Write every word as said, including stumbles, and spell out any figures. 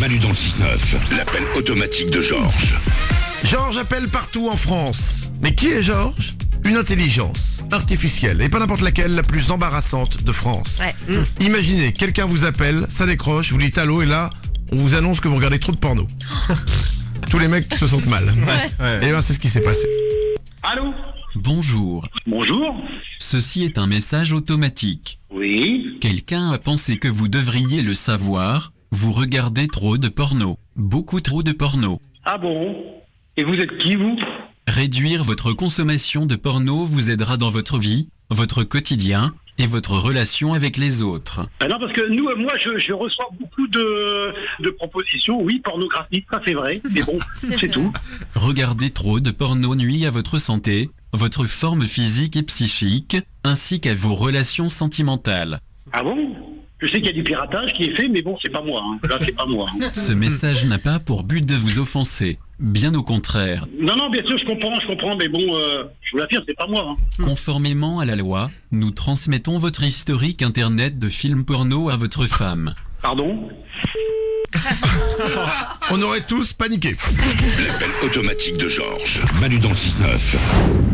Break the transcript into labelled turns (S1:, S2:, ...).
S1: Manu dans le six neuf, l'appel automatique de Georges.
S2: Georges appelle partout en France. Mais qui est Georges ? Une intelligence artificielle, et pas n'importe laquelle, la plus embarrassante de France.
S3: Ouais.
S2: Mmh. Imaginez, quelqu'un vous appelle, ça décroche, vous dites allô, et là, on vous annonce que vous regardez trop de porno. Tous les mecs se sentent mal.
S3: Ouais.
S2: Ouais. Et ben c'est ce qui s'est passé.
S4: Allô?
S5: Bonjour.
S4: Bonjour.
S5: Ceci est un message automatique.
S4: Oui.
S5: Quelqu'un a pensé que vous devriez le savoir. Vous regardez trop de porno. Beaucoup trop de porno.
S4: Ah bon? Et vous êtes qui, vous?
S5: Réduire votre consommation de porno vous aidera dans votre vie, votre quotidien et votre relation avec les autres.
S4: Ah non, parce que nous, moi, je, je reçois beaucoup de, de propositions, oui, pornographiques, ça c'est vrai, mais bon, c'est tout.
S5: Regarder trop de porno nuit à votre santé, votre forme physique et psychique, ainsi qu'à vos relations sentimentales.
S4: Ah bon? Je sais qu'il y a du piratage qui est fait, mais bon, c'est pas moi, hein. Là, c'est pas moi. Hein.
S5: Ce message n'a pas pour but de vous offenser, bien au contraire.
S4: Non, non, bien sûr, je comprends, je comprends, mais bon, euh, je vous l'affirme, c'est pas moi. Hein.
S5: Conformément à la loi, nous transmettons votre historique internet de films porno à votre femme.
S4: Pardon?
S2: On aurait tous paniqué.
S1: L'appel automatique de Georges. Manu dans le six neuf.